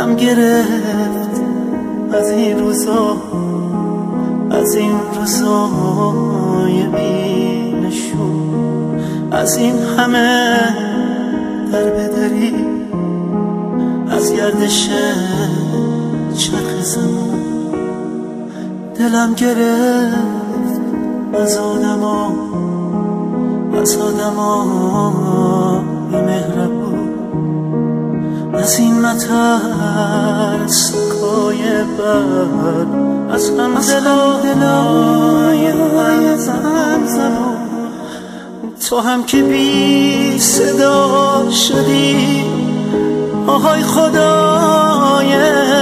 دلم گرفت از این روزا، از این روزای بی‌نشون، از این همه در بدری، از گردش چرخ زمان. دلم گرفت از آدما، از آدما مهربون، از این مطر سکای بر، از هم دلای هم زبون. تو هم که بی صدا شدی، آهای خدای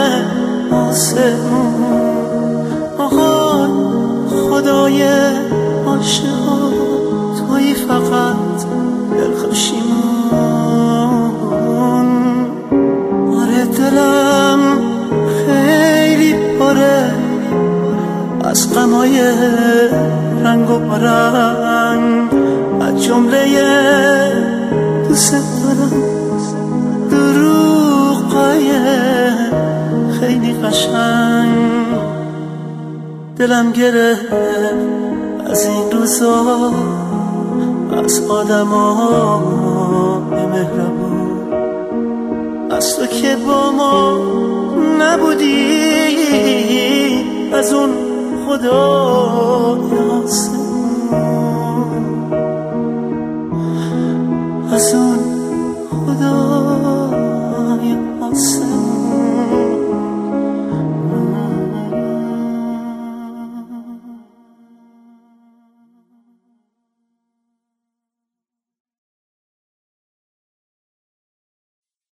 آسمون، آهای خدای عاشقان، تویی فقط دلخوشیمون. آره دلم خیلی پره از غمای رنگ و برنگ، از جمله دوست دارم دروغای خیلی قشنگ. دلم گرفت از این روزا، از آدما مهربون، از تو که با ما نبودی، از اون خدای آسمون، از اون